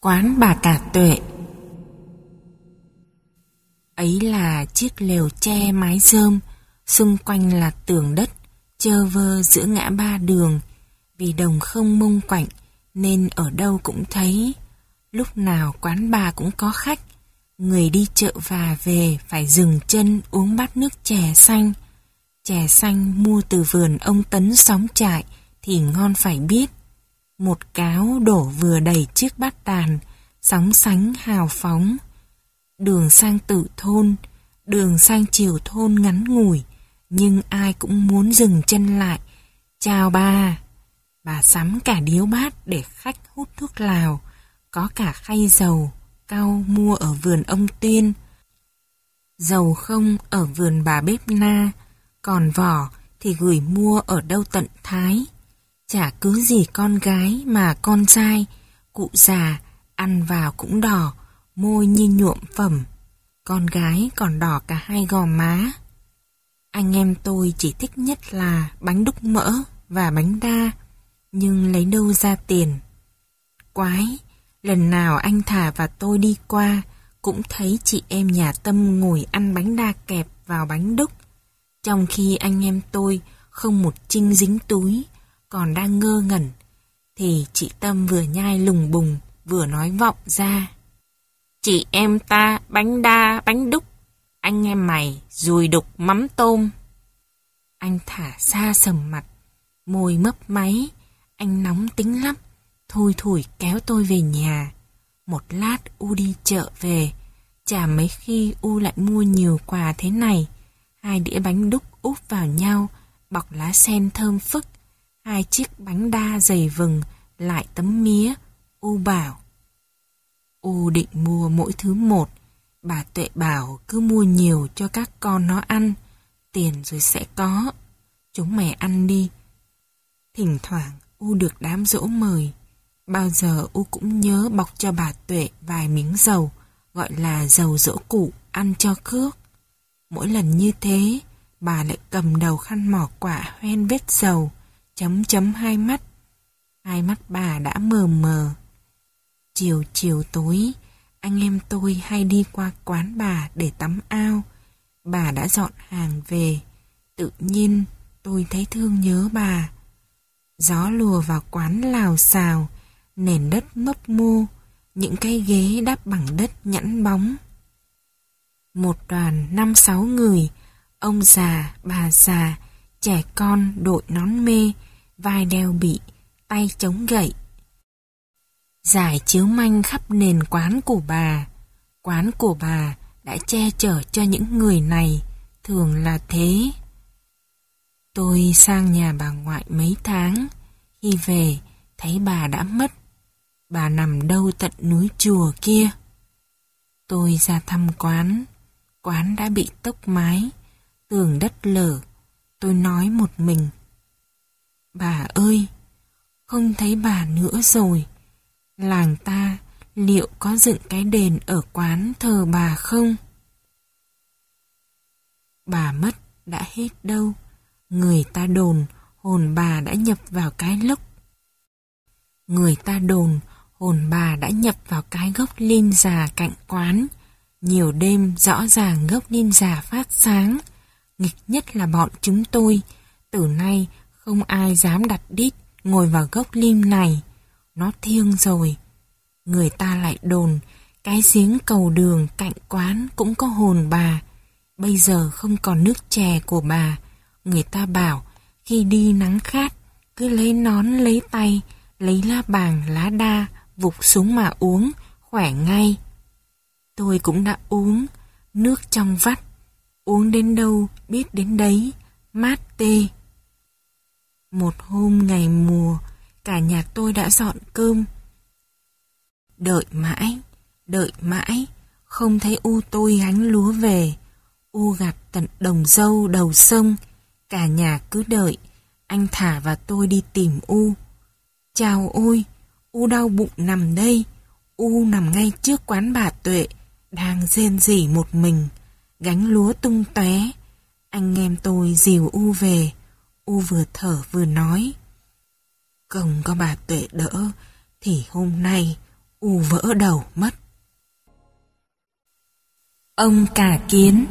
Quán bà cả Tuệ. Ấy là chiếc lều tre mái rơm, xung quanh là tường đất, chơ vơ giữa ngã ba đường. Vì đồng không mông quạnh nên ở đâu cũng thấy. Lúc nào quán bà cũng có khách. Người đi chợ và về phải dừng chân uống bát nước chè xanh. Chè xanh mua từ vườn ông Tấn xóm trại thì ngon phải biết. Một cáo đổ vừa đầy chiếc bát tàn, sóng sánh hào phóng. Đường sang Tử Thôn, đường sang Chiều Thôn ngắn ngủi, nhưng ai cũng muốn dừng chân lại. Chào bà. Bà sắm cả điếu bát để khách hút thuốc lào, có cả khay dầu, cau mua ở vườn ông Tuyên. Dầu không ở vườn bà bếp Na, còn vỏ thì gửi mua ở đâu tận Thái. Chả cứ gì con gái mà con trai, cụ già, ăn vào cũng đỏ, môi như nhuộm phẩm. Con gái còn đỏ cả hai gò má. Anh em tôi chỉ thích nhất là bánh đúc mỡ và bánh đa, nhưng lấy đâu ra tiền. Quái, lần nào anh Thà và tôi đi qua, cũng thấy chị em nhà Tâm ngồi ăn bánh đa kẹp vào bánh đúc, trong khi anh em tôi không một chinh dính túi, còn đang ngơ ngẩn, thì chị Tâm vừa nhai lùng bùng, vừa nói vọng ra. Chị em ta bánh đa bánh đúc, anh em mày dùi đục mắm tôm. Anh Thả xa sầm mặt, môi mấp máy, anh nóng tính lắm, thui thủi kéo tôi về nhà. Một lát U đi chợ về, chả mấy khi U lại mua nhiều quà thế này. 2 đĩa bánh đúc úp vào nhau, bọc lá sen thơm phức, 2 chiếc bánh đa dày vừng, lại tấm mía. U bảo, U định mua mỗi thứ một. Bà Tuệ bảo cứ mua nhiều cho các con nó ăn, tiền rồi sẽ có. Chúng mày ăn đi. Thỉnh thoảng U được đám giỗ mời. Bao giờ U cũng nhớ bọc cho bà Tuệ vài miếng dầu, gọi là dầu giỗ cụ, ăn cho cước. Mỗi lần như thế, bà lại cầm đầu khăn mỏ quạ hoen vết dầu, chấm chấm hai mắt. Hai mắt bà đã mờ mờ. Chiều chiều tối, anh em tôi hay đi qua quán bà để tắm ao. Bà đã dọn hàng về. Tự nhiên tôi thấy thương nhớ bà. Gió lùa vào quán lào xào, nền đất mấp mô, những cái ghế đắp bằng đất nhẵn bóng. Một đoàn 5-6 người, ông già, bà già, trẻ con đội nón mê, vai đeo bị, tay chống gậy. Giải chiếu manh khắp nền quán của bà. Quán của bà đã che chở cho những người này, thường là thế. Tôi sang nhà bà ngoại mấy tháng, khi về thấy bà đã mất. Bà nằm đâu tận núi chùa kia. Tôi ra thăm quán. Quán đã bị tốc mái, tường đất lở. Tôi nói một mình. Bà ơi, không thấy bà nữa rồi. Làng ta liệu có dựng cái đền ở quán thờ bà không? Bà mất đã hết đâu. Người ta đồn hồn bà đã nhập vào cái lốc. Người ta đồn hồn bà đã nhập vào cái gốc lim già cạnh quán. Nhiều đêm rõ ràng gốc lim già phát sáng. Nghịch nhất là bọn chúng tôi. Từ nay không ai dám đặt đít ngồi vào gốc lim này. Nó thiêng rồi. Người ta lại đồn cái giếng cầu đường cạnh quán cũng có hồn bà. Bây giờ không còn nước chè của bà. Người ta bảo khi đi nắng khát cứ lấy nón lấy tay, lấy lá bàng lá đa vục xuống mà uống, khỏe ngay. Tôi cũng đã uống nước trong vắt, uống đến đâu biết đến đấy, mát tê. Một hôm ngày mùa, cả nhà tôi đã dọn cơm. Đợi mãi, không thấy U tôi gánh lúa về. U gặt tận đồng dâu đầu sông, cả nhà cứ đợi. Anh Thả và tôi đi tìm U. Chào ôi, U đau bụng nằm đây. U nằm ngay trước quán bà Tuệ, đang rên rỉ một mình, gánh lúa tung tóe. Anh em tôi dìu U về. U vừa thở vừa nói. Không có bà Tuệ đỡ thì hôm nay vỡ đầu mất. Ông Cà Kiến.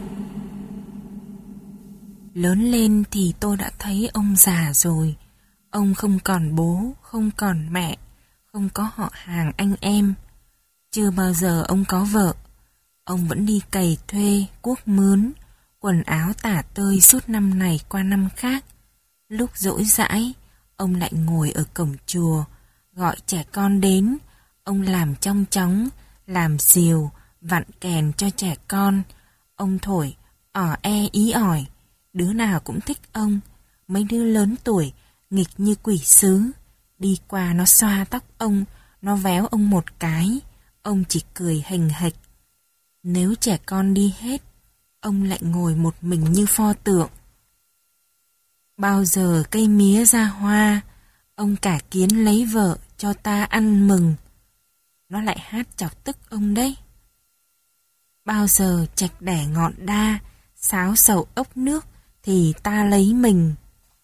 Lớn lên thì tôi đã thấy ông già rồi. Ông không còn bố, không còn mẹ, không có họ hàng anh em. Chưa bao giờ ông có vợ. Ông vẫn đi cày thuê, cuốc mướn, quần áo tả tơi suốt năm này qua năm khác. Lúc rỗi rãi, ông lại ngồi ở cổng chùa, gọi trẻ con đến. Ông làm trong chóng, làm diều, vặn kèn cho trẻ con. Ông thổi, ý ỏi. Đứa nào cũng thích ông. Mấy đứa lớn tuổi, nghịch như quỷ sứ. Đi qua nó xoa tóc ông, nó véo ông một cái. Ông chỉ cười hình hịch. Nếu trẻ con đi hết, ông lại ngồi một mình như pho tượng. Bao giờ cây mía ra hoa, ông Cà Kiến lấy vợ cho ta ăn mừng. Nó lại hát chọc tức ông đấy. Bao giờ trạch đẻ ngọn đa, sáo sầu ốc nước thì ta lấy mình.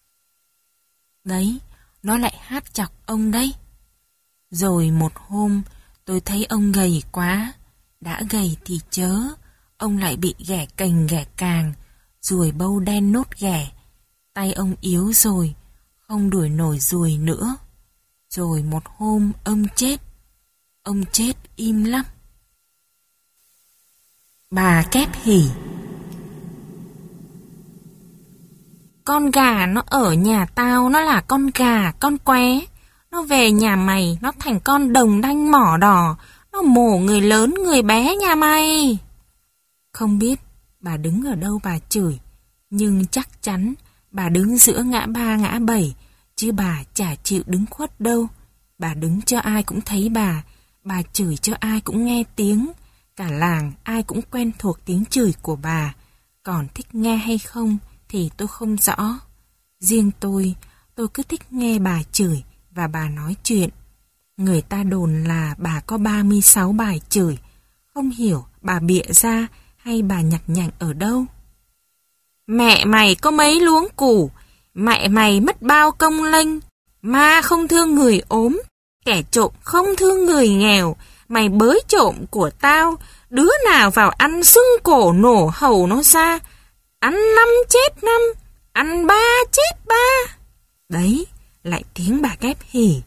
Đấy, nó lại hát chọc ông đấy. Rồi một hôm, tôi thấy ông gầy quá. Đã gầy thì chớ, ông lại bị ghẻ cành ghẻ càng, ruồi bâu đen nốt ghẻ. Tay ông yếu rồi, không đuổi nổi ruồi nữa. Rồi một hôm ông chết. Ông chết im lắm. Bà Kép Hỉ. Con gà nó ở nhà tao, nó là con gà, con qué. Nó về nhà mày, nó thành con đồng đanh mỏ đỏ. Nó mổ người lớn, người bé nhà mày. Không biết bà đứng ở đâu bà chửi, nhưng chắc chắn bà đứng giữa ngã ba ngã bảy, chứ bà chả chịu đứng khuất đâu. Bà đứng cho ai cũng thấy bà chửi cho ai cũng nghe tiếng. Cả làng ai cũng quen thuộc tiếng chửi của bà. Còn thích nghe hay không thì tôi không rõ. Riêng tôi cứ thích nghe bà chửi và bà nói chuyện. Người ta đồn là bà có 36 bài chửi. Không hiểu bà bịa ra hay bà nhặt nhạnh ở đâu. Mẹ mày có mấy luống củ, mẹ mày mất bao công lênh. Ma không thương người ốm, kẻ trộm không thương người nghèo. Mày bới trộm của tao, đứa nào vào ăn xưng cổ nổ hầu nó ra. Ăn 5 chết 5, ăn 3 chết 3. Đấy, lại tiếng bà Kép Hỉ.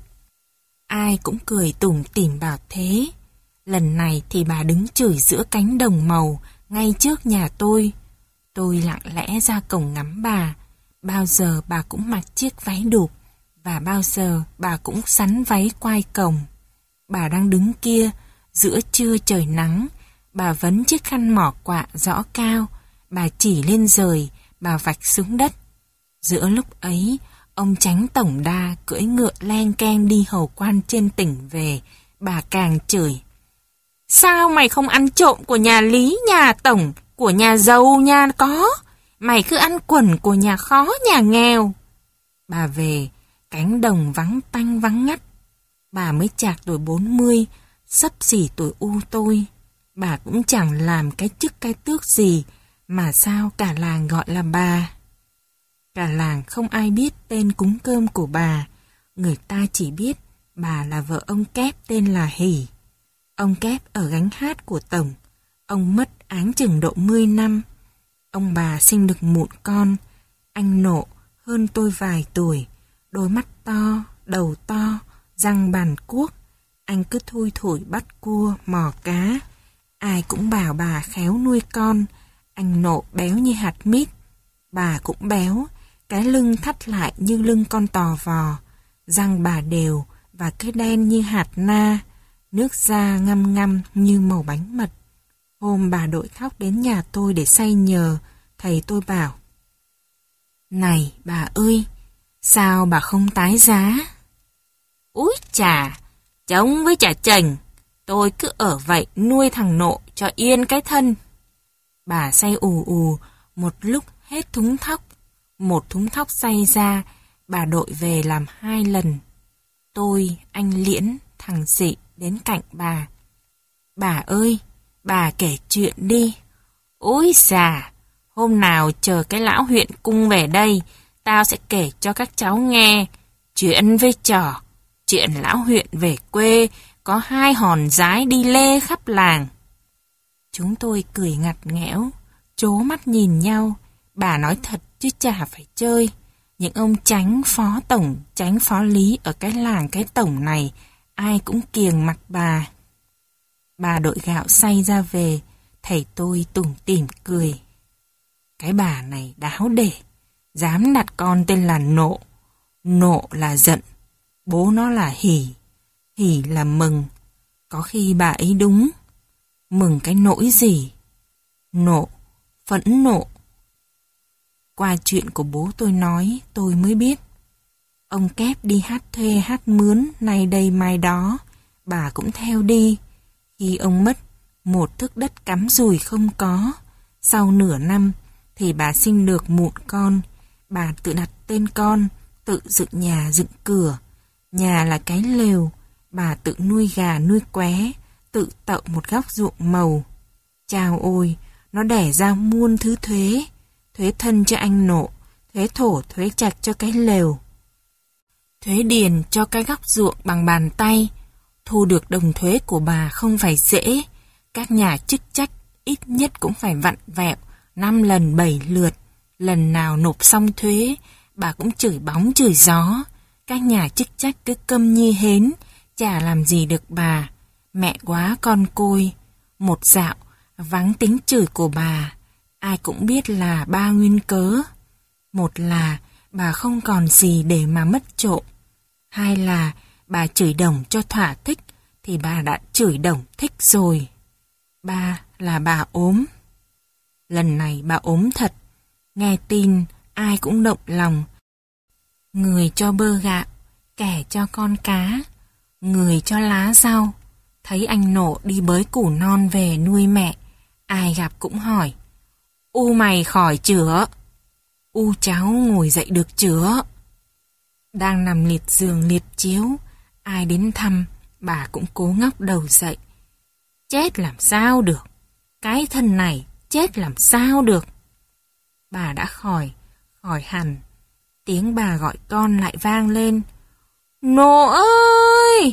Ai cũng cười tủm tỉm bảo thế. Lần này thì bà đứng chửi giữa cánh đồng màu, ngay trước nhà tôi. Tôi lặng lẽ ra cổng ngắm bà. Bao giờ bà cũng mặc chiếc váy đụp, và bao giờ bà cũng sắn váy quai cổng. Bà đang đứng kia, giữa trưa trời nắng. Bà vấn chiếc khăn mỏ quạ rõ cao. Bà chỉ lên rời, bà vạch xuống đất. Giữa lúc ấy, ông Chánh Tổng Đa cưỡi ngựa len keng đi hầu quan trên tỉnh về. Bà càng chửi. Sao mày không ăn trộm của nhà Lý, nhà Tổng, của nhà giàu, nhà có? Mày cứ ăn quần của nhà khó, nhà nghèo. Bà về, cánh đồng vắng tanh vắng ngắt. Bà mới chạc tuổi 40, xấp xỉ tuổi tôi. Bà cũng chẳng làm cái chức cái tước gì, mà sao cả làng gọi là bà. Cả làng không ai biết tên cúng cơm của bà. Người ta chỉ biết bà là vợ ông Kép tên là Hỉ. Ông Kép ở gánh hát của Tổng. Ông mất áng chừng độ 10 năm. Ông bà sinh được mụn con. Anh Nộ hơn tôi vài tuổi. Đôi mắt to, đầu to, răng bàn cuốc. Anh cứ thui thủi bắt cua, mò cá. Ai cũng bảo bà khéo nuôi con. Anh Nộ béo như hạt mít. Bà cũng béo. Cái lưng thắt lại như lưng con tò vò. Răng bà đều và cái đen như hạt na. Nước da ngăm ngăm như màu bánh mật. Hôm bà đội khóc đến nhà tôi để say nhờ. Thầy tôi bảo. Này bà ơi, sao bà không tái giá? Úi chà, chồng với chả chành. Tôi cứ ở vậy nuôi thằng Nộ cho yên cái thân. Bà say ù ù, một lúc hết thúng thóc. Một thúng thóc say ra, bà đội về làm 2 lần. Tôi, anh Liễn, thằng Dị đến cạnh bà. Bà ơi, bà kể chuyện đi. Ôi già, hôm nào chờ cái lão huyện cung về đây, tao sẽ kể cho các cháu nghe. Chuyện với trò, chuyện lão huyện về quê, có 2 hòn dái đi lê khắp làng. Chúng tôi cười ngặt nghẽo, trố mắt nhìn nhau. Bà nói thật chứ chả phải chơi. Những ông chánh phó tổng, chánh phó lý ở cái làng cái tổng này, ai cũng kiêng mặt bà. Bà đội gạo xay ra về, thầy tôi tủm tỉm cười. Cái bà này đáo để, dám đặt con tên là Nộ. Nộ là giận, bố nó là Hỉ, Hỉ là mừng. Có khi bà ấy đúng. Mừng cái nỗi gì? Nộ, phẫn nộ. Qua chuyện của bố tôi nói, tôi mới biết. Ông Kép đi hát thuê hát mướn, nay đây mai đó, bà cũng theo đi. Khi ông mất, một thước đất cắm dùi không có. Sau nửa năm, thì bà sinh được mụn con. Bà tự đặt tên con, tự dựng nhà dựng cửa. Nhà là cái lều, bà tự nuôi gà nuôi qué, tự tậu một góc ruộng màu. Chao ôi, nó đẻ ra muôn thứ thuế. Thuế thân cho anh Nộ, thuế thổ thuế trạch cho cái lều. Thuế điền cho cái góc ruộng bằng bàn tay. Thu được đồng thuế của bà không phải dễ. Các nhà chức trách ít nhất cũng phải vặn vẹo 5 lần 7 lượt. Lần nào nộp xong thuế, bà cũng chửi bóng chửi gió. Các nhà chức trách cứ câm như hến, chả làm gì được bà. Mẹ quá con côi. Một dạo, vắng tính chửi của bà. Ai cũng biết là ba nguyên cớ. Một là bà không còn gì để mà mất trộm. Hai là bà chửi đồng cho thỏa thích thì bà đã chửi đồng thích rồi. Ba là bà ốm. Lần này bà ốm thật. Nghe tin ai cũng động lòng. Người cho bơ gạo, kẻ cho con cá, người cho lá rau. Thấy anh Nộ đi bới củ non về nuôi mẹ, ai gặp cũng hỏi: U mày khỏi chữa? U cháu ngồi dậy được chữa? Đang nằm liệt giường liệt chiếu, ai đến thăm, bà cũng cố ngóc đầu dậy. Chết làm sao được? Cái thân này chết làm sao được? Bà đã khỏi hẳn. Tiếng bà gọi con lại vang lên: Nộ ơi!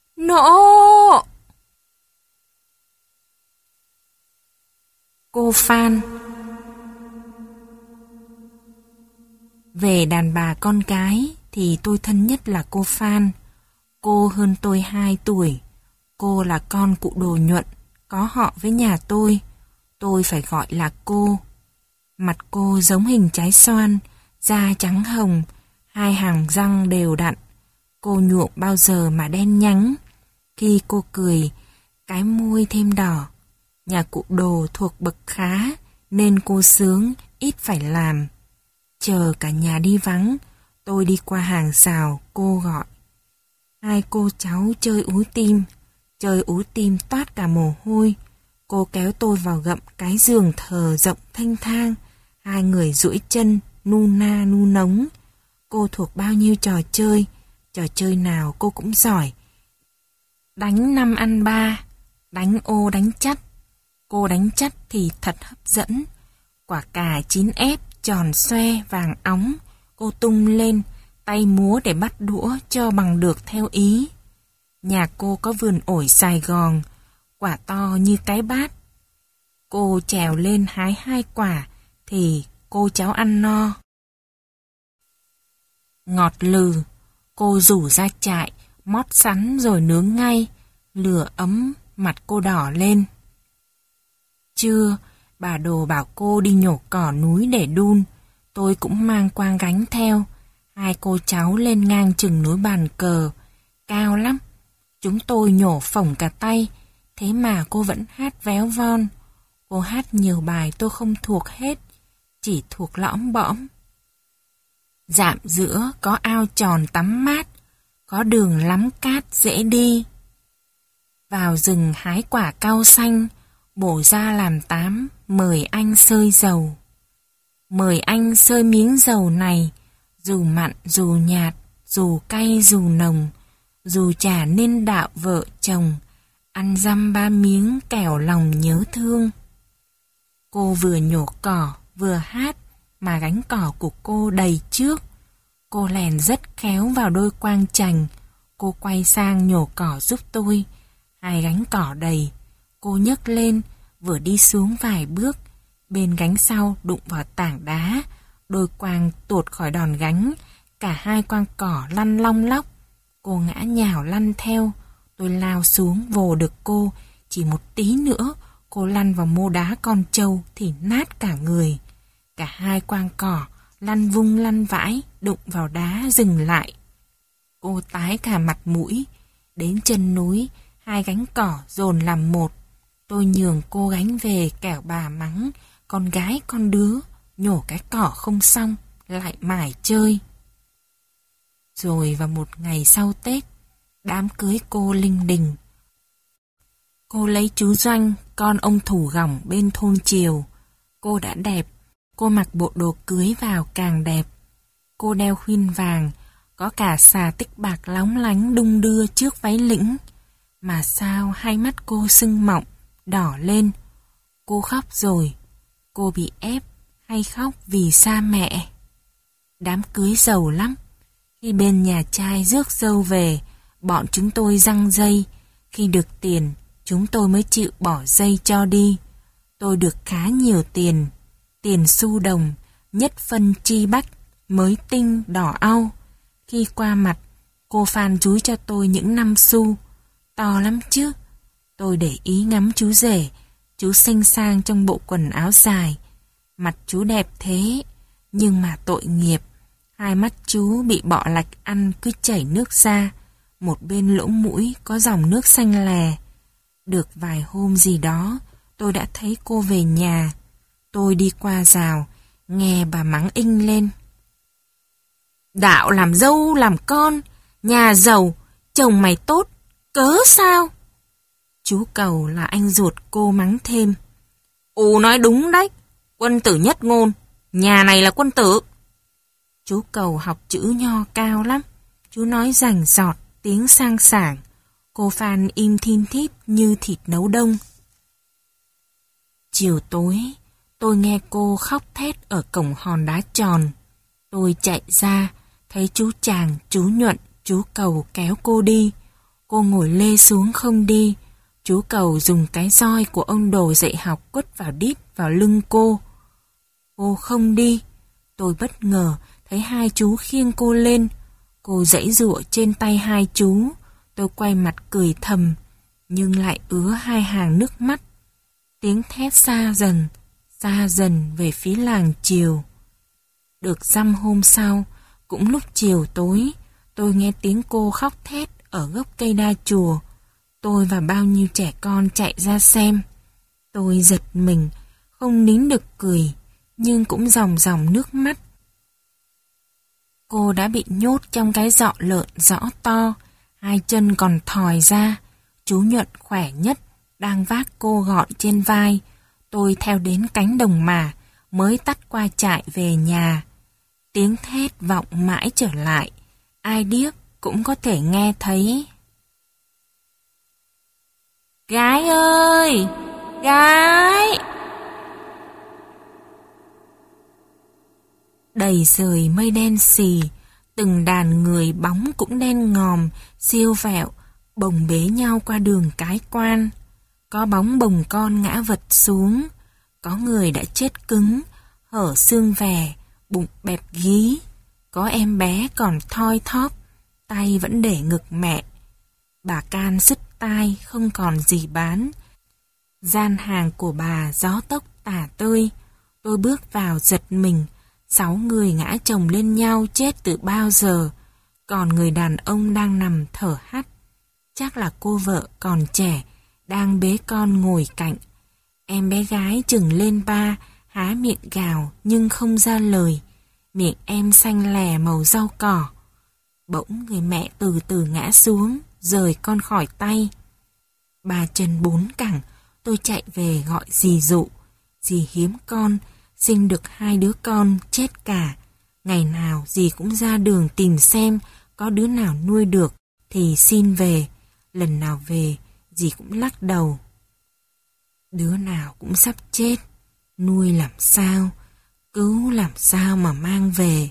Nộ! Cô Phan. Về đàn bà con gái thì tôi thân nhất là cô Phan. Cô hơn tôi 2 tuổi. Cô là con cụ Đồ Nhuận, có họ với nhà tôi. Tôi phải gọi là cô. Mặt cô giống hình trái xoan, da trắng hồng, 2 hàng răng đều đặn. Cô nhuộm bao giờ mà đen nhánh. Khi cô cười, cái môi thêm đỏ. Nhà cụ Đồ thuộc bậc khá, nên cô sướng, ít phải làm. Chờ cả nhà đi vắng, tôi đi qua hàng rào, cô gọi. 2 cô cháu chơi ú tim toát cả mồ hôi. Cô kéo tôi vào gậm cái giường thờ rộng thanh thang. 2 người duỗi chân, nu na nu nống. Cô thuộc bao nhiêu trò chơi nào cô cũng giỏi. Đánh 5 ăn 3, đánh ô đánh chắt. Cô đánh chắt thì thật hấp dẫn. Quả cà chín ép, tròn xoe, vàng óng. Cô tung lên, tay múa để bắt đũa cho bằng được theo ý. Nhà cô có vườn ổi Sài Gòn, quả to như cái bát. Cô trèo lên hái 2 quả thì cô cháu ăn no. Ngọt lừ, cô rủ ra trại, mót sắn rồi nướng ngay. Lửa ấm, mặt cô đỏ lên. Trưa, bà Đồ bảo cô đi nhổ cỏ núi để đun. Tôi cũng mang quang gánh theo. 2 cô cháu lên ngang chừng núi Bàn Cờ. Cao lắm. Chúng tôi nhổ phỏng cả tay. Thế mà cô vẫn hát véo von. Cô hát nhiều bài tôi không thuộc hết, chỉ thuộc lõm bõm. Dạm giữa có ao tròn tắm mát, có đường lắm cát dễ đi. Vào rừng hái quả cau xanh, bổ ra làm tám, mời anh sơi dầu. Mời anh sơi miếng dầu này, dù mặn dù nhạt, dù cay dù nồng, dù chả nên đạo vợ chồng, ăn dăm 3 miếng kẻo lòng nhớ thương. Cô vừa nhổ cỏ vừa hát mà gánh cỏ của cô đầy trước. Cô lèn rất khéo vào đôi quang chành. Cô quay sang nhổ cỏ giúp tôi, 2 gánh cỏ đầy. Cô nhấc lên, vừa đi xuống vài bước, bên gánh sau đụng vào tảng đá, đôi quang tuột khỏi đòn gánh, cả 2 quang cỏ lăn long lóc. Cô ngã nhào lăn theo, tôi lao xuống vồ được cô, chỉ một tí nữa cô lăn vào mô đá con trâu thì nát cả người. Cả 2 quang cỏ lăn vung lăn vãi, đụng vào đá dừng lại. Cô tái cả mặt mũi, đến chân núi, 2 gánh cỏ dồn làm một. Tôi nhường cô gánh về kẻo bà mắng, con gái con đứa, nhổ cái cỏ không xong, lại mải chơi. Rồi vào một ngày sau Tết, đám cưới cô linh đình. Cô lấy chú Doanh, con ông thủ gỏng bên thôn Triều. Cô đã đẹp, cô mặc bộ đồ cưới vào càng đẹp. Cô đeo khuyên vàng, có cả xà tích bạc lóng lánh đung đưa trước váy lĩnh. Mà sao 2 mắt cô sưng mọng, đỏ lên. Cô khóc rồi, cô bị ép hay khóc vì xa mẹ? Đám cưới giàu lắm. Khi bên nhà trai rước dâu về, bọn chúng tôi giăng dây. Khi được tiền, chúng tôi mới chịu bỏ dây cho đi. Tôi được khá nhiều tiền. Tiền xu đồng, nhất phân chi bách, mới tinh đỏ au. Khi qua mặt, cô Phan dúi cho tôi những 5 xu. To lắm chứ. Tôi để ý ngắm chú rể. Chú xinh sang trong bộ quần áo dài. Mặt chú đẹp thế, nhưng mà tội nghiệp. 2 mắt chú bị bọ lạch ăn cứ chảy nước ra. Một bên lỗ mũi có dòng nước xanh lè. Được vài hôm gì đó, tôi đã thấy cô về nhà. Tôi đi qua rào, nghe bà mắng inh lên. Đạo làm dâu làm con, nhà giàu, chồng mày tốt, cớ sao? Chú Cầu là anh ruột cô mắng thêm. Ù nói đúng đấy, quân tử nhất ngôn, nhà này là quân tử. Chú Cầu học chữ nho cao lắm, chú nói rành rọt, tiếng sang sảng. Cô Phan im thin thít như thịt nấu đông. Chiều tối, tôi nghe cô khóc thét ở cổng hòn đá tròn. Tôi chạy ra, thấy chú Chàng, chú Nhuận, chú Cầu kéo cô đi. Cô ngồi lê xuống không đi. Chú Cầu dùng cái roi của ông đồ dạy học quất vào đít vào lưng cô. Cô không đi. Tôi bất ngờ thấy 2 chú khiêng cô lên. Cô giãy giụa trên tay 2 chú. Tôi quay mặt cười thầm, nhưng lại ứa 2 hàng nước mắt. Tiếng thét xa dần về phía làng chiều. Được dăm hôm sau, cũng lúc chiều tối, tôi nghe tiếng cô khóc thét ở gốc cây đa chùa. Tôi và bao nhiêu trẻ con chạy ra xem. Tôi giật mình, không nín được cười, nhưng cũng ròng ròng nước mắt. Cô đã bị nhốt trong cái giọ lợn rõ to, 2 chân còn thòi ra. Chú Nhuận khỏe nhất, đang vác cô gọn trên vai. Tôi theo đến cánh đồng mà, mới tắt qua trại về nhà. Tiếng thét vọng mãi trở lại, ai điếc cũng có thể nghe thấy. Gái ơi! Gái! Đầy trời mây đen xì, từng đàn người bóng cũng đen ngòm, siêu vẹo, bồng bế nhau qua đường cái quan. Có bóng bồng con ngã vật xuống, có người đã chết cứng, hở xương vè, bụng bẹp gí. Có em bé còn thoi thóp, tay vẫn để ngực mẹ. Bà Can sứt tai không còn gì bán. Gian hàng của bà gió tốc tả tơi. Tôi bước vào giật mình, 6 người ngã chồng lên nhau chết từ bao giờ. Còn người đàn ông đang nằm thở hắt. Chắc là cô vợ còn trẻ, đang bế con ngồi cạnh. Em bé gái chừng lên 3, há miệng gào nhưng không ra lời. Miệng em xanh lè màu rau cỏ. Bỗng người mẹ từ từ ngã xuống, rời con khỏi tay. 3 chân 4 cẳng, tôi chạy về gọi dì dụ. Dì hiếm con, sinh được 2 đứa con, chết cả. Ngày nào dì cũng ra đường tìm xem có đứa nào nuôi được thì xin về. Lần nào về, dì cũng lắc đầu. Đứa nào cũng sắp chết, nuôi làm sao, cứu làm sao mà mang về.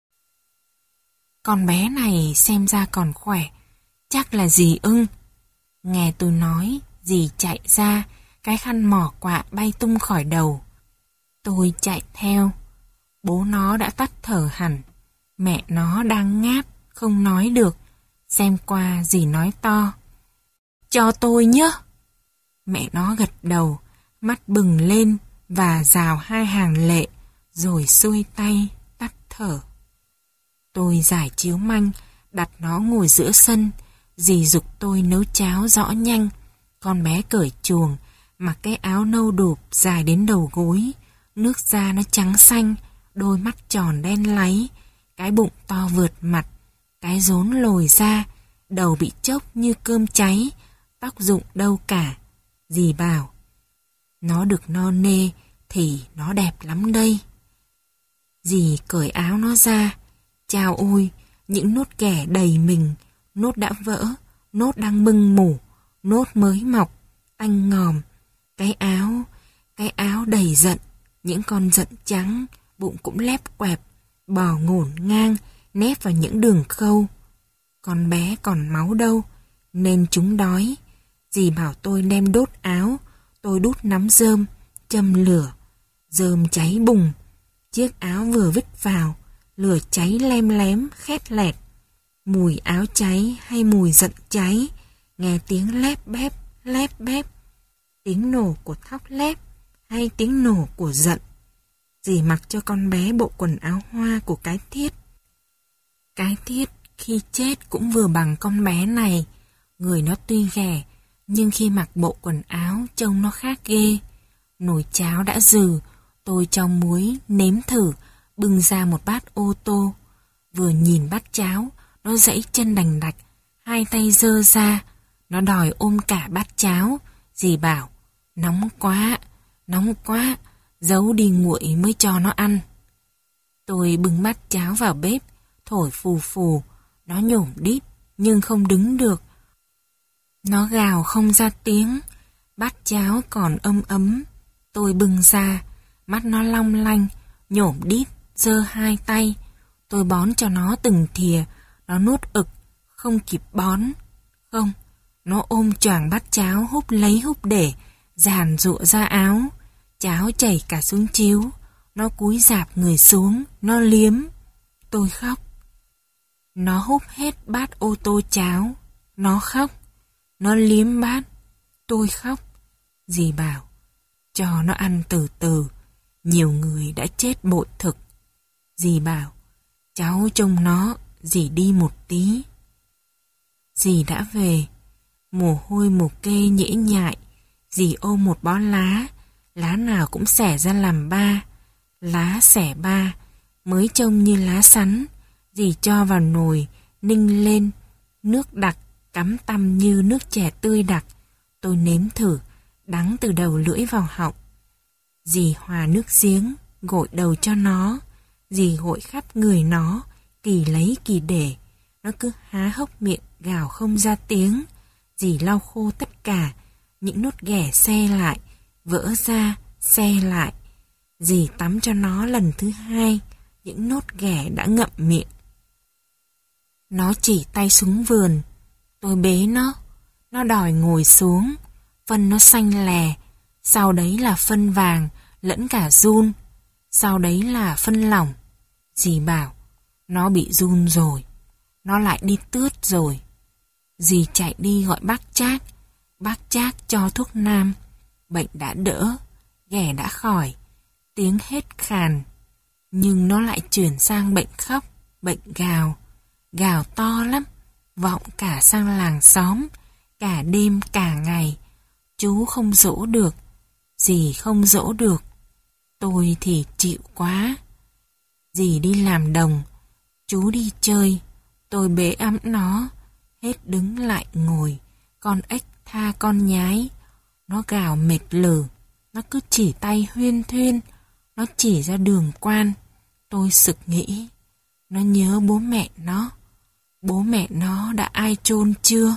Con bé này xem ra còn khỏe, chắc là dì ưng. Nghe tôi nói, dì chạy ra, cái khăn mỏ quạ bay tung khỏi đầu. Tôi chạy theo. Bố nó đã tắt thở hẳn. Mẹ nó đang ngáp, không nói được. Xem qua dì nói to. Cho tôi nhé. Mẹ nó gật đầu, mắt bừng lên và rào hai hàng lệ, rồi xuôi tay, tắt thở. Tôi giải chiếu manh, đặt nó ngồi giữa sân. Dì giục tôi nấu cháo rõ nhanh. Con bé cởi chuồng, mặc cái áo nâu đụp dài đến đầu gối. Nước da nó trắng xanh, đôi mắt tròn đen láy, cái bụng to vượt mặt, cái rốn lồi ra, đầu bị chốc như cơm cháy, tóc rụng đâu cả. Dì bảo, nó được no nê thì nó đẹp lắm đây. Dì cởi áo nó ra, chao ôi, những nốt ghẻ đầy mình, nốt đã vỡ, nốt đang mưng mủ, nốt mới mọc, tanh ngòm. Cái áo đầy giận, những con giận trắng, bụng cũng lép quẹp, bò ngổn ngang, nép vào những đường khâu. Con bé còn máu đâu, nên chúng đói. Dì bảo tôi đem đốt áo, tôi đút nắm rơm, châm lửa. Rơm cháy bùng, chiếc áo vừa vứt vào, lửa cháy lem lém, khét lẹt. Mùi áo cháy hay mùi giận cháy, nghe tiếng lép bép. Tiếng nổ của thóc lép hay tiếng nổ của giận. Dì mặc cho con bé bộ quần áo hoa của cái Thiết. Cái Thiết khi chết cũng vừa bằng con bé này. Người nó tuy ghẻ, nhưng khi mặc bộ quần áo trông nó khác ghê. Nồi cháo đã dừ, tôi cho muối nếm thử, bưng ra một bát ô tô. Vừa nhìn bát cháo, nó giãy chân đành đạch, hai tay giơ ra, nó đòi ôm cả bát cháo. Dì bảo, nóng quá, giấu đi nguội mới cho nó ăn. Tôi bưng bát cháo vào bếp, thổi phù phù, nó nhổm đít, nhưng không đứng được. Nó gào không ra tiếng, bát cháo còn ấm. Tôi bưng ra, mắt nó long lanh, nhổm đít, giơ hai tay. Tôi bón cho nó từng thìa, nó nuốt ực, không kịp bón. Không, nó ôm choàng bát cháo húp lấy húp để, giàn giụa ra áo. Cháo chảy cả xuống chiếu, nó cúi rạp người xuống, nó liếm. Tôi khóc. Nó húp hết bát ô tô cháo, nó khóc. Nó liếm bát, tôi khóc. Dì bảo, cho nó ăn từ từ, nhiều người đã chết bội thực. Dì bảo, cháu trông nó, dì đi một tí. Dì đã về, mồ hôi mồ kê nhễ nhại. Dì ôm một bó lá, lá nào cũng xẻ ra làm ba. Lá xẻ ba, mới trông như lá sắn. Dì cho vào nồi, ninh lên, nước đặc, cắm tăm như nước chè tươi đặc. Tôi nếm thử, đắng từ đầu lưỡi vào họng. Dì hòa nước giếng, gội đầu cho nó. Dì gội khắp người nó, kỳ lấy kỳ để. Nó cứ há hốc miệng, gào không ra tiếng. Dì lau khô tất cả, những nốt ghẻ xe lại, vỡ ra, xe lại. Dì tắm cho nó lần thứ hai, những nốt ghẻ đã ngậm miệng. Nó chỉ tay xuống vườn. Tôi bế nó đòi ngồi xuống. Phân nó xanh lè, sau đấy là phân vàng, lẫn cả giun. Sau đấy là phân lỏng. Dì bảo, nó bị giun rồi, nó lại đi tướt rồi. Dì chạy đi gọi bác Trác cho thuốc nam. Bệnh đã đỡ, ghẻ đã khỏi, tiếng hết khàn. Nhưng nó lại chuyển sang bệnh khóc, bệnh gào. Gào to lắm, vọng cả sang làng xóm, cả đêm cả ngày. Chú không dỗ được, dì không dỗ được. Tôi thì chịu quá. Dì đi làm đồng, chú đi chơi. Tôi bế ẵm nó, hết đứng lại ngồi. Con ếch tha con nhái. Nó gào mệt lử, nó cứ chỉ tay huyên thuyên. Nó chỉ ra đường quan. Tôi sực nghĩ, nó nhớ bố mẹ nó. Bố mẹ nó đã ai chôn chưa?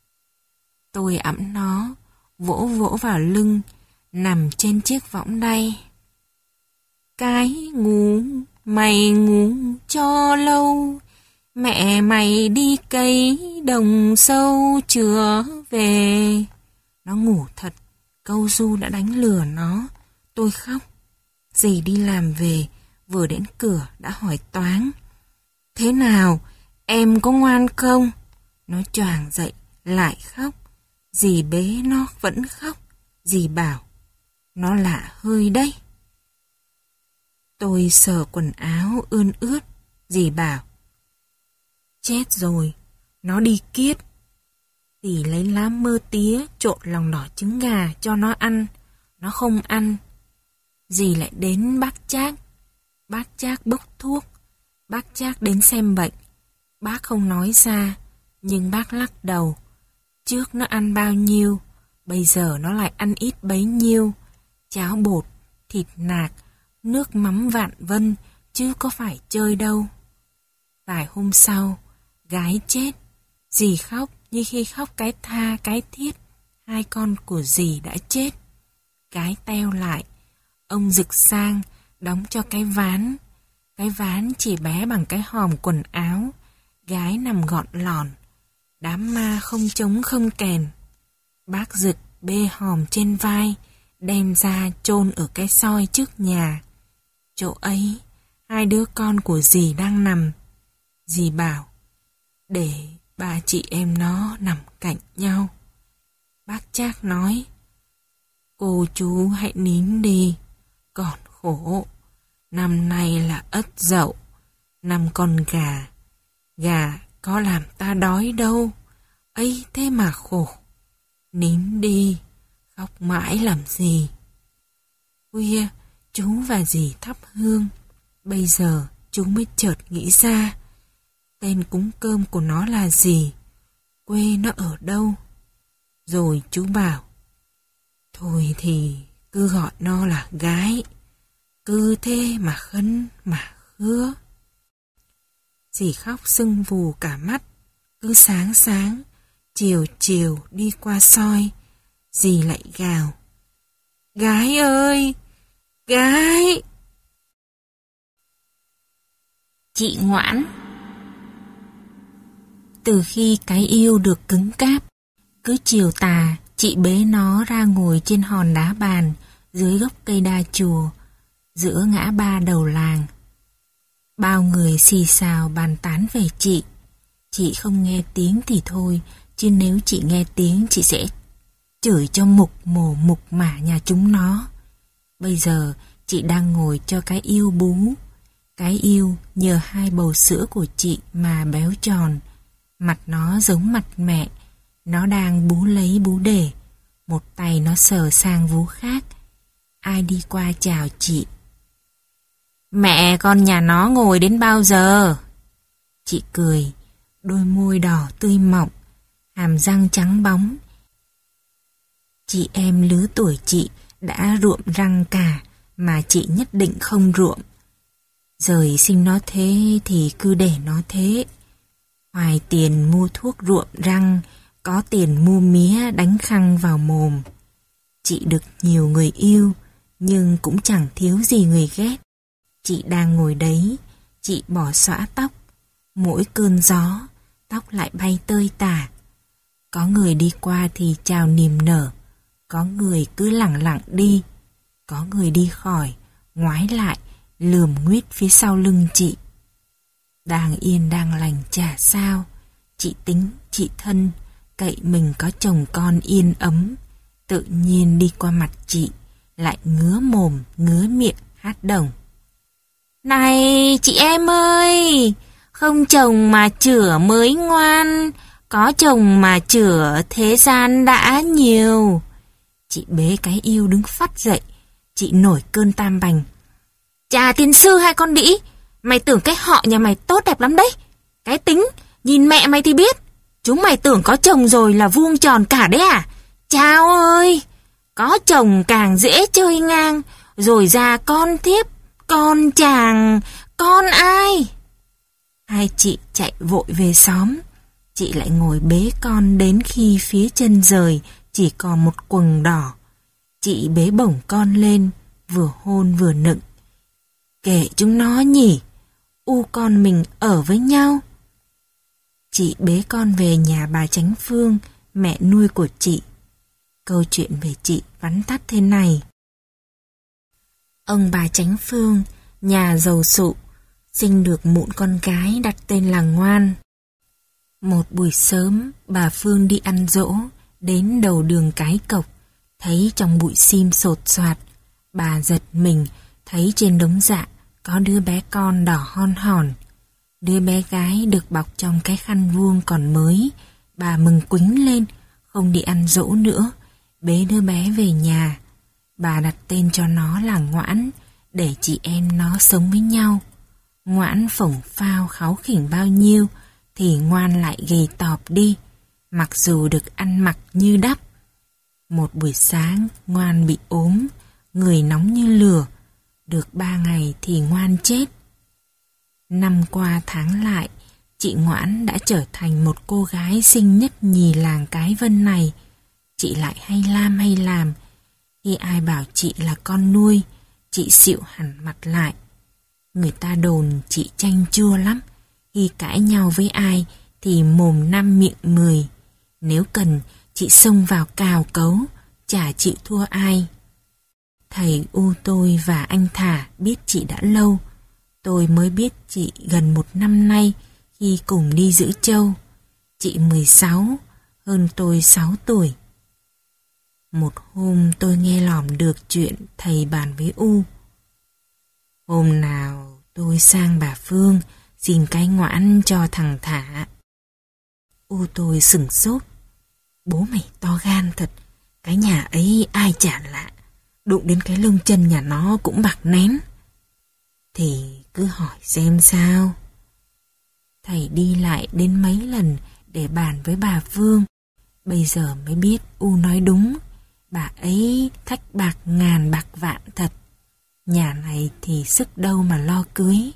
Tôi ẵm nó, vỗ vỗ vào lưng, nằm trên chiếc võng đay. Cái ngủ, mày ngủ cho lâu, Mẹ mày đi cấy đồng sâu chưa về. Nó ngủ thật, câu ru đã đánh lừa nó. Tôi khóc. Dì đi làm về, vừa đến cửa đã hỏi toáng. Thế nào, em có ngoan không? Nó choàng dậy, lại khóc. Dì bế nó vẫn khóc. Dì bảo, nó lạ hơi đấy. Tôi sờ quần áo ươn ướt. Dì bảo, chết rồi, nó đi kiết. Dì lấy lá mơ tía trộn lòng đỏ trứng gà cho nó ăn. Nó không ăn. Dì lại đến bác Trác. Bác Trác bốc thuốc. Bác Trác đến xem bệnh. Bác không nói ra, nhưng bác lắc đầu. Trước nó ăn bao nhiêu, bây giờ nó lại ăn ít bấy nhiêu. Cháo bột, thịt nạc, nước mắm vạn vân, chứ có phải chơi đâu. Vài hôm sau, gái chết. Dì khóc như khi khóc cái tha cái thiết. Hai con của dì đã chết. Gái teo lại. Ông rực sang, đóng cho cái ván. Cái ván chỉ bé bằng cái hòm quần áo. Gái nằm gọn lòn. Đám ma không trống không kèn. Bác Rực bê hòm trên vai, đem ra chôn ở cái soi trước nhà. Chỗ ấy, hai đứa con của dì đang nằm. Dì bảo, để ba chị em nó nằm cạnh nhau. Bác Trác nói, cô chú hãy nín đi, còn khổ. Năm nay là Ất Dậu, năm con gà. Gà có làm ta đói đâu, ấy thế mà khổ. Nín đi, khóc mãi làm gì. Khuya, chú và dì thắp hương. Bây giờ chú mới chợt nghĩ ra, tên cúng cơm của nó là gì, quê nó ở đâu. Rồi chú bảo, thôi thì cứ gọi nó là gái, cứ thế mà khấn mà khứa. Dì khóc sưng vù cả mắt. Cứ sáng sáng, chiều chiều đi qua soi, dì lại gào, gái ơi, gái. Chị ngoãn. Từ khi cái yêu được cứng cáp, cứ chiều tà, chị bế nó ra ngồi trên hòn đá bàn dưới gốc cây đa chùa, giữa ngã ba đầu làng. Bao người xì xào bàn tán về chị. Chị không nghe tiếng thì thôi, chứ nếu chị nghe tiếng chị sẽ chửi cho mục mồ mục mả nhà chúng nó. Bây giờ chị đang ngồi cho cái yêu bú. Cái yêu nhờ hai bầu sữa của chị mà béo tròn. Mặt nó giống mặt mẹ. Nó đang bú lấy bú để. Một tay nó sờ sang vú khác. Ai đi qua chào chị. Mẹ con nhà nó ngồi đến bao giờ? Chị cười, đôi môi đỏ tươi mọng, hàm răng trắng bóng. Chị em lứa tuổi chị đã ruộm răng cả, mà chị nhất định không ruộm. Rời sinh nó thế thì cứ để nó thế. Hoài tiền mua thuốc ruộm răng, có tiền mua mía đánh khăng vào mồm. Chị được nhiều người yêu, nhưng cũng chẳng thiếu gì người ghét. Chị đang ngồi đấy, chị bỏ xõa tóc. Mỗi cơn gió, tóc lại bay tơi tả. Có người đi qua thì chào niềm nở. Có người cứ lẳng lặng đi. Có người đi khỏi, ngoái lại, lườm nguýt phía sau lưng chị. Đang yên đang lành chả sao. Chị tính, chị thân, cậy mình có chồng con yên ấm. Tự nhiên đi qua mặt chị, lại ngứa mồm, ngứa miệng hát đồng. Này chị em ơi, không chồng mà chửa mới ngoan, có chồng mà chửa thế gian đã nhiều. Chị bế cái yêu đứng phắt dậy, chị nổi cơn tam bành. Chà tiên sư hai con đĩ, mày tưởng cái họ nhà mày tốt đẹp lắm đấy. Cái tính, nhìn mẹ mày thì biết. Chúng mày tưởng có chồng rồi là vuông tròn cả đấy à? Chao ơi, có chồng càng dễ chơi ngang, rồi ra con thiếp, con chàng, con ai? Hai chị chạy vội về xóm. Chị lại ngồi bế con đến khi phía chân rời chỉ còn một quầng đỏ. Chị bế bổng con lên, vừa hôn vừa nựng. Kệ chúng nó nhỉ, u con mình ở với nhau. Chị bế con về nhà bà Chánh Phương, mẹ nuôi của chị. Câu chuyện về chị vắn tắt thế này. Ông bà Chánh Phương, nhà giàu sụ, sinh được mụn con gái đặt tên là Ngoan. Một buổi sớm, bà Phương đi ăn giỗ, đến đầu đường Cái Cộc, thấy trong bụi sim sột soạt. Bà giật mình, thấy trên đống dạ có đứa bé con đỏ hon hòn. Đứa bé gái được bọc trong cái khăn vuông còn mới. Bà mừng quính lên, không đi ăn giỗ nữa, bế đứa bé về nhà. Bà đặt tên cho nó là Ngoãn, để chị em nó sống với nhau. Ngoãn phổng phao kháu khỉnh bao nhiêu, thì Ngoan lại gầy tọp đi, mặc dù được ăn mặc như đắp. Một buổi sáng, Ngoan bị ốm, người nóng như lửa. Được 3 ngày thì Ngoan chết. Năm qua tháng lại, chị Ngoãn đã trở thành một cô gái xinh nhất nhì làng Cái Vân này. Chị lại hay làm. Khi ai bảo chị là con nuôi, chị xịu hẳn mặt lại. Người ta đồn chị chanh chua lắm. Khi cãi nhau với ai thì mồm 5 miệng 10. Nếu cần, chị xông vào cào cấu, chả chịu thua ai. Thầy U tôi và anh Thả biết chị đã lâu. Tôi mới biết chị gần 1 năm nay khi cùng đi giữ trâu. Chị 16, hơn tôi 6 tuổi. Một hôm tôi nghe lỏm được chuyện thầy bàn với U. Hôm nào tôi sang bà Phương xin cái Ngoãn cho thằng Thả. U tôi sửng sốt. Bố mày to gan thật, cái nhà ấy ai chả lạ, đụng đến cái lông chân nhà nó cũng bạc nén. Thì cứ hỏi xem sao. Thầy đi lại đến mấy lần để bàn với bà Phương. Bây giờ mới biết U nói đúng. Bà ấy thách bạc ngàn bạc vạn thật. Nhà này thì sức đâu mà lo cưới.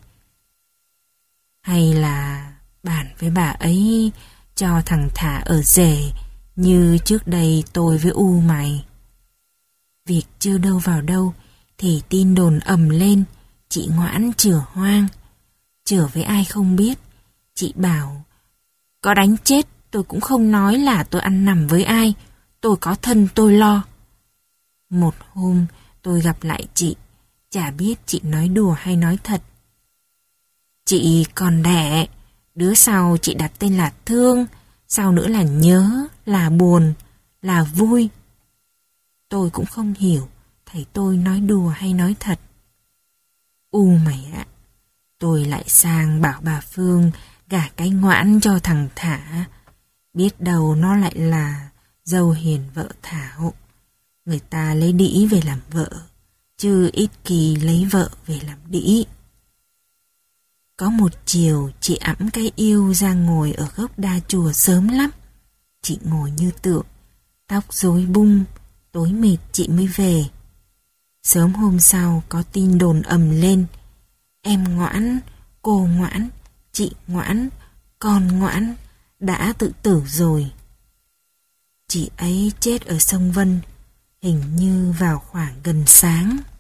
Hay là bàn với bà ấy cho thằng Thả ở rể như trước đây tôi với U mày. Việc chưa đâu vào đâu thì tin đồn ầm lên. Chị Ngoãn chửa hoang. Chửa với ai không biết. Chị bảo có đánh chết tôi cũng không nói là tôi ăn nằm với ai. Tôi có thân tôi lo. Một hôm tôi gặp lại chị, chả biết chị nói đùa hay nói thật. Chị còn đẻ, đứa sau chị đặt tên là Thương, sau nữa là Nhớ, là Buồn, là Vui. Tôi cũng không hiểu thầy tôi nói đùa hay nói thật. U mày ạ, tôi lại sang bảo bà Phương gả cái Ngoãn cho thằng Thả. Biết đâu nó lại là dâu hiền vợ Thảo. Người ta lấy đĩ về làm vợ, chứ ít kỳ lấy vợ về làm đĩ. Có một chiều chị ẵm cái yêu ra ngồi ở gốc đa chùa sớm lắm. Chị ngồi như tượng, tóc rối bung, tối mệt chị mới về. Sớm hôm sau có tin đồn ầm lên. Em Ngoãn, cô Ngoãn, chị Ngoãn, con Ngoãn đã tự tử rồi. Chị ấy chết ở sông Vân, hình như vào khoảng gần sáng.